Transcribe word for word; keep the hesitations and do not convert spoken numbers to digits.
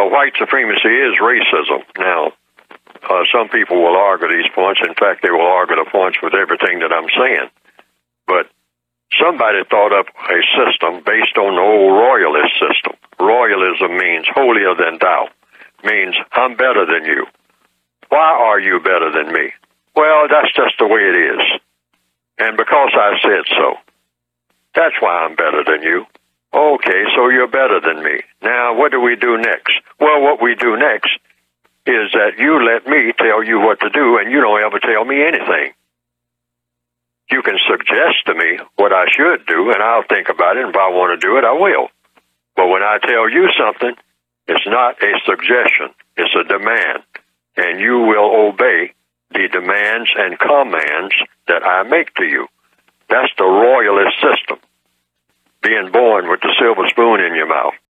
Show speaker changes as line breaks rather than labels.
Well, white supremacy is racism. Now, uh, some people will argue these points. In fact, they will argue the points with everything that I'm saying. But somebody thought up a system based on the old royalist system. Royalism means holier than thou, means I'm better than you. Why are you better than me? Well, that's just the way it is. And because I said so, that's why I'm better than you. Okay, so you're better than me. Now, what do we do next? Well, what we do next is that you let me tell you what to do, and you don't ever tell me anything. You can suggest to me what I should do, and I'll think about it, and if I want to do it, I will. But when I tell you something, it's not a suggestion. It's a demand, and you will obey the demands and commands that I make to you. That's the royalist system, being born with the silver spoon in your mouth.